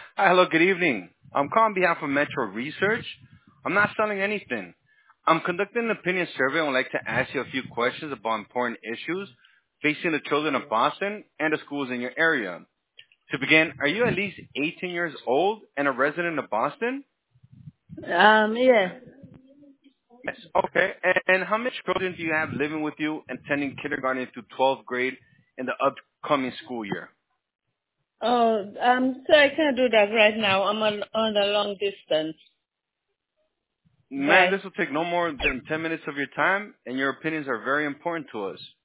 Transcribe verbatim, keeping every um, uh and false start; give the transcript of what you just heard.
Hi, hello, good evening. I'm calling on behalf of Metro Research. I'm not selling anything. I'm conducting an opinion survey and would like to ask you a few questions about important issues facing the children of Boston and the schools in your area. To begin, are you at least eighteen years old and a resident of Boston? Um, yeah. Yes. Okay. And, and how many children do you have living with you and attending kindergarten through twelfth grade in the upcoming school year? Oh, um, so I can't do that right now. I'm on, on a long distance. Ma'am, Bye. this will take no more than ten minutes of your time, and your opinions are very important to us.